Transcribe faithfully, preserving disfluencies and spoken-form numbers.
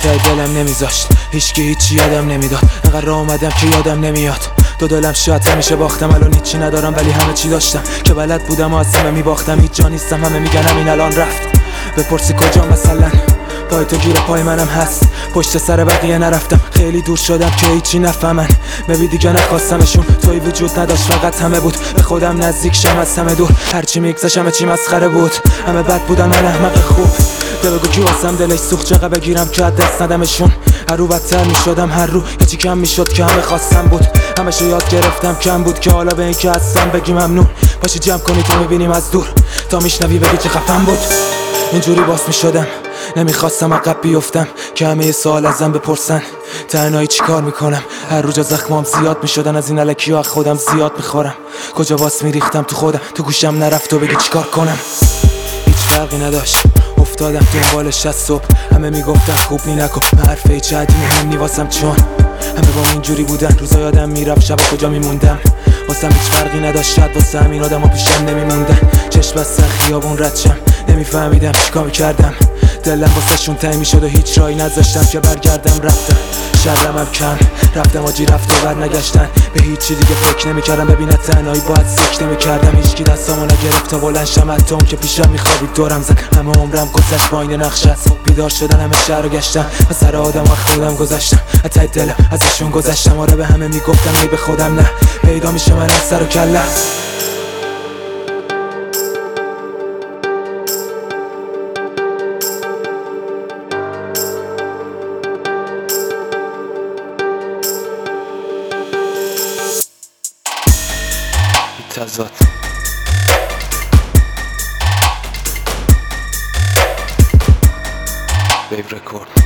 ته دلم نمیذاشت، هیچکی هیچی یادم نمیداد. انقدر راه اومدم که یادم نمیاد. دو دلم شاید همیشه باختم، الان هیچی ندارم ولی همه چی داشتم که بلد بودم و از همه میباختم. هیچ جا نیستم، همه میگن همین الان رفت. بپرسی کجا مثلا، پای تو گیر پای منم هست. پشت سر بقیه نرفتم، خیلی دور شدم که هیچی نفهمن. ببی دیگه نخواستمشون، توی وجود نداشت فقط همه بود. به خودم نزدیک شم از همه دور، هرچی میگذشت همه چی مسخره بود. همه بد بودن، من احمق خوب. ده بگو کی واسم دلش سوخت، چقدر بگیرم که از دست ندمشون. هر رو بدتر میشدم، هر رو یه چی کم میشد که همه خواستم بود. همشو یاد گرفتم کم بود که حالا به این که هستم بگی ممنون. باشی جمع کنی تا میبینیم از دور، تا میشنوی بگی چه خفن بود. اینجوری باس میشدم، نمیخواستم عقب بیفتم که همه سوال ازم بپرسن تنهایی چی کار میکنم. هر رو جا زخمام زیاد میشدن، از این الکی ها خودم زیاد میخورم. کجا باس میریختم تو خودم، تو گوشم نرفت و بگی چی کار کنم. هیچ فرقی نداشت، افتادم دنبالش از صبح. همه میگفتن خوب نی نکن، حرف هیچ عدی مهم نی واسم، چون همه با اینجوری بودن. روزا یادم میرفت، شبا کجا میموندم. واسم هیچ فرقی نداشت، شاید واسه همین آدم ها پیشم نمیموندن. چشم بستن خیابون رد شم، نمیفهمیدم چیکار میکردم. دلم واسه شون تنگ میشد و هیچ راهی نذاشتم که برگردم. رفتم شرمم کم، رفتم آجی رفت و بر نگشتن. به هیچی دیگه فکر نمیکردم، ببینه تنهایی باید سکته میکردم. هیچکی دستامو نگرفت تا بلند شم، حتی اون که پیشم میخوابید دورم زد. همه عمرم گذشت با این نقشت، بیدار شدن همه شهر رو گشتم. از سر آدم وقت خودم گذشتم، از ته دلم ازشون گذشتم. آره به همه میگفتم ای به خودم نه، پیدا میشه من از سر و کله. تضاد ویو رکورد.